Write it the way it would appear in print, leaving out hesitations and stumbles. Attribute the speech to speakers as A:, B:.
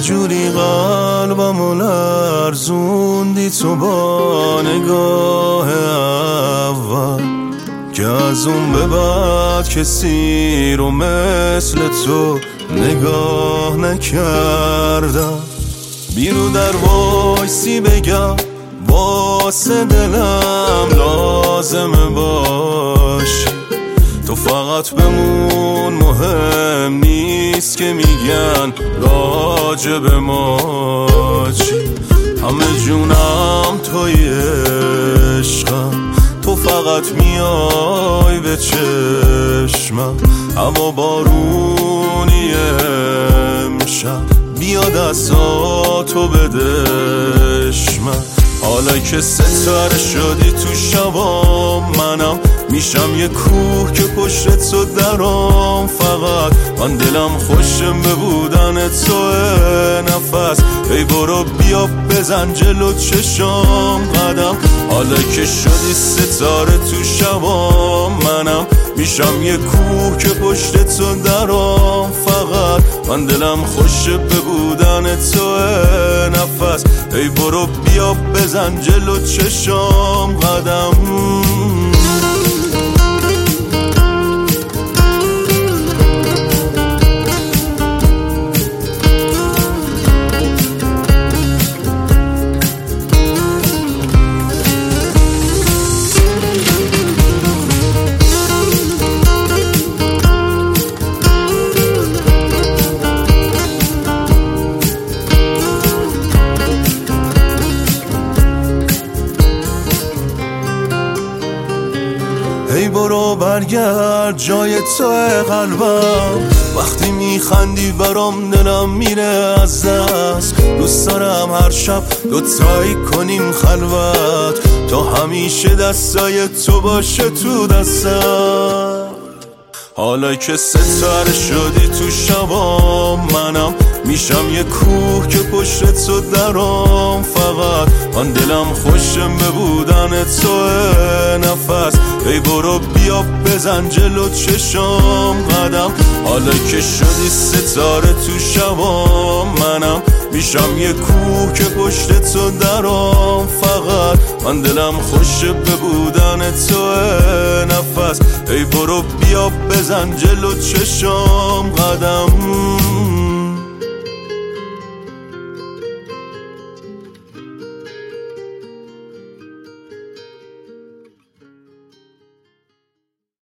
A: جوری قلبمو لرزوندی تو با نگاه اول که از اون به بعد کسی رو مثل تو نگاه نکردم. بیرو در وایسی بگم واسه دلم لازمه باشی، تو فقط بمون، مهم نیست که میگن راجب ما چی. همه جونم توی عشقم، تو فقط میای به چشمم. هوا بارونی امشب، بیا دستاتو بدشمم. حالا که ستاره شدی تو شبام، منم میشم یه کوه که پشت تو درام. فقط من دلم خوشم به بودن تو نفس. ای برو بیا بزن جلو چشام قدم. حالا که شدی ستاره تو شبام، منم میشم یه کوه که پشت تو درام. فقط من دلم خوشه به بودن تو نفس. ای برو بیا بزن جلو چشام قدم. ای برو برگرد جای توی قلبم، وقتی میخندی برام دلم میره از دست. دوست دارم هر شب دوتایی کنیم خلوت، تا همیشه دستای تو باشه تو دستم. حالا که ستاره شدی تو شبام، منم میشم یه کوه که پشت تو درام. فقط من دلم خوشم به بودن تو نفس. ای برو بیا بزن جلو چشام قدم. حالا که شدی ستاره تو شبام، منم میشم یه کوه که پشت تو درام. فقط من دلم خوشه به بودن تو نفس. ای برو بیا بزن جلو چشام قدم.